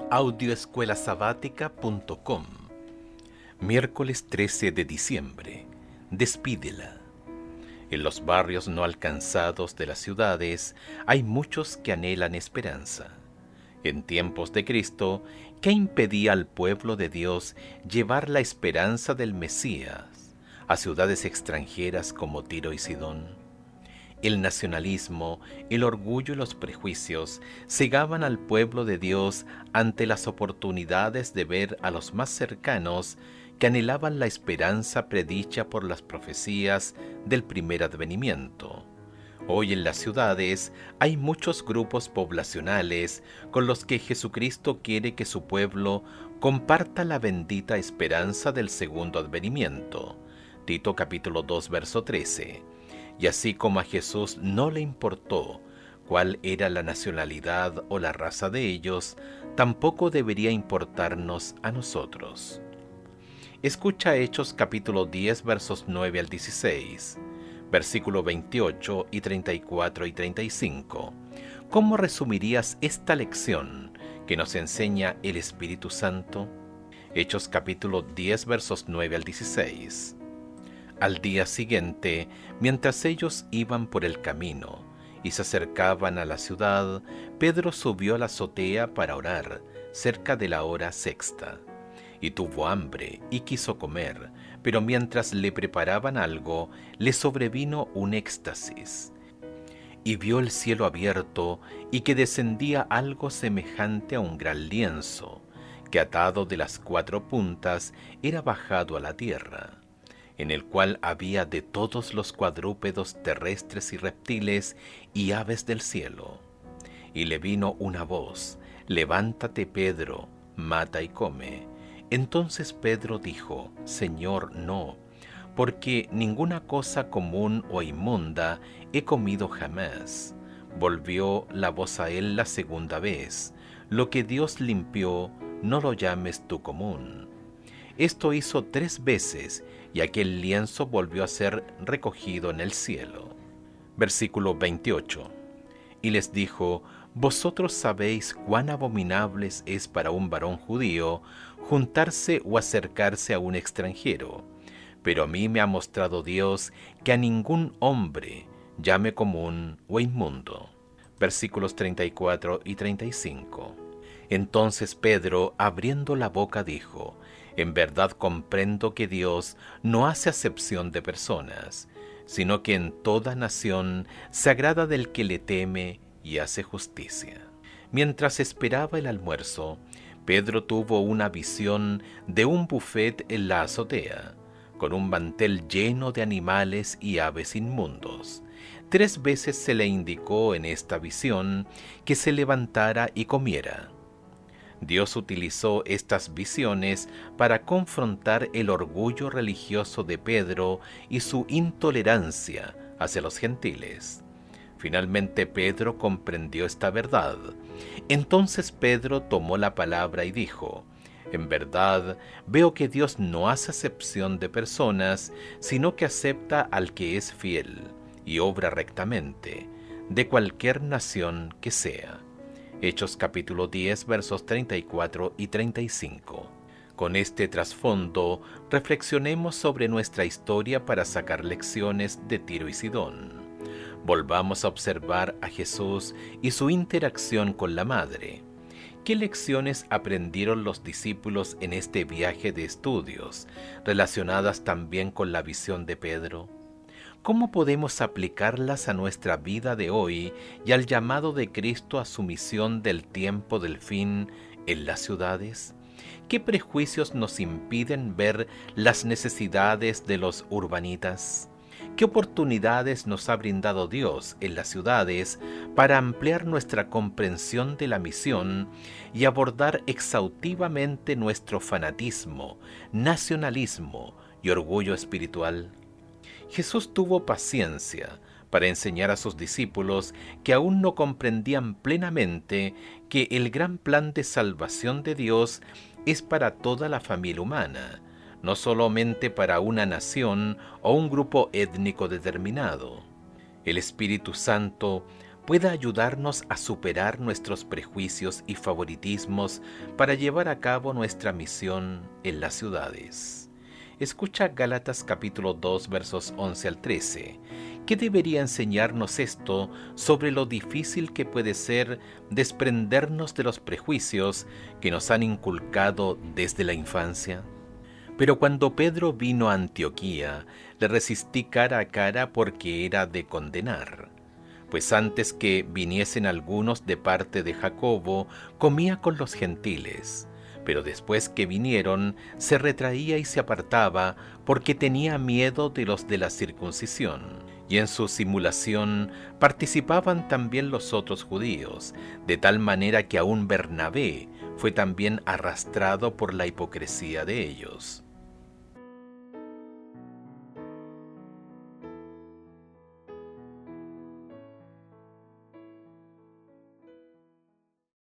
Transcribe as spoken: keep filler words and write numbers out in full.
audio escuela sabática punto com. Miércoles trece de diciembre. Despídela. En los barrios no alcanzados de las ciudades hay muchos que anhelan esperanza. En tiempos de Cristo, ¿qué impedía al pueblo de Dios llevar la esperanza del Mesías a ciudades extranjeras como Tiro y Sidón? El nacionalismo, el orgullo y los prejuicios cegaban al pueblo de Dios ante las oportunidades de ver a los más cercanos que anhelaban la esperanza predicha por las profecías del primer advenimiento. Hoy en las ciudades hay muchos grupos poblacionales con los que Jesucristo quiere que su pueblo comparta la bendita esperanza del segundo advenimiento. Tito capítulo dos, verso trece. Y así como a Jesús no le importó cuál era la nacionalidad o la raza de ellos, tampoco debería importarnos a nosotros. Escucha Hechos capítulo diez, versos nueve al dieciséis, versículo veintiocho y treinta y cuatro y treinta y cinco. ¿Cómo resumirías esta lección que nos enseña el Espíritu Santo? Hechos capítulo diez, versos nueve al dieciséis. Al día siguiente, mientras ellos iban por el camino y se acercaban a la ciudad, Pedro subió a la azotea para orar, cerca de la hora sexta. Y tuvo hambre y quiso comer, pero mientras le preparaban algo, le sobrevino un éxtasis. Y vio el cielo abierto y que descendía algo semejante a un gran lienzo, que atado de las cuatro puntas era bajado a la tierra, en el cual había de todos los cuadrúpedos terrestres y reptiles y aves del cielo. Y le vino una voz: «Levántate, Pedro, mata y come». Entonces Pedro dijo: «Señor, no, porque ninguna cosa común o inmunda he comido jamás». Volvió la voz a él la segunda vez: «Lo que Dios limpió, no lo llames tú común». Esto hizo tres veces, y aquel lienzo volvió a ser recogido en el cielo. Versículo veintiocho. Y les dijo: «Vosotros sabéis cuán abominables es para un varón judío juntarse o acercarse a un extranjero, pero a mí me ha mostrado Dios que a ningún hombre llame común o inmundo». Versículos treinta y cuatro y treinta y cinco. Entonces Pedro, abriendo la boca, dijo: «En verdad comprendo que Dios no hace acepción de personas, sino que en toda nación se agrada del que le teme y hace justicia». Mientras esperaba el almuerzo, Pedro tuvo una visión de un buffet en la azotea, con un mantel lleno de animales y aves inmundos. Tres veces se le indicó en esta visión que se levantara y comiera. Dios utilizó estas visiones para confrontar el orgullo religioso de Pedro y su intolerancia hacia los gentiles. Finalmente Pedro comprendió esta verdad. Entonces Pedro tomó la palabra y dijo: «En verdad veo que Dios no hace acepción de personas, sino que acepta al que es fiel y obra rectamente, de cualquier nación que sea». Hechos capítulo diez, versos treinta y cuatro y treinta y cinco. Con este trasfondo, reflexionemos sobre nuestra historia para sacar lecciones de Tiro y Sidón. Volvamos a observar a Jesús y su interacción con la Madre. ¿Qué lecciones aprendieron los discípulos en este viaje de estudios, relacionadas también con la visión de Pedro? ¿Cómo podemos aplicarlas a nuestra vida de hoy y al llamado de Cristo a su misión del tiempo del fin en las ciudades? ¿Qué prejuicios nos impiden ver las necesidades de los urbanitas? ¿Qué oportunidades nos ha brindado Dios en las ciudades para ampliar nuestra comprensión de la misión y abordar exhaustivamente nuestro fanatismo, nacionalismo y orgullo espiritual? Jesús tuvo paciencia para enseñar a sus discípulos que aún no comprendían plenamente que el gran plan de salvación de Dios es para toda la familia humana, no solamente para una nación o un grupo étnico determinado. El Espíritu Santo pueda ayudarnos a superar nuestros prejuicios y favoritismos para llevar a cabo nuestra misión en las ciudades. Escucha Gálatas capítulo dos versos once al trece. ¿Qué debería enseñarnos esto sobre lo difícil que puede ser desprendernos de los prejuicios que nos han inculcado desde la infancia? Pero cuando Pedro vino a Antioquía, le resistí cara a cara porque era de condenar. Pues antes que viniesen algunos de parte de Jacobo, comía con los gentiles. Pero después que vinieron, se retraía y se apartaba, porque tenía miedo de los de la circuncisión. Y en su simulación participaban también los otros judíos, de tal manera que aún Bernabé fue también arrastrado por la hipocresía de ellos.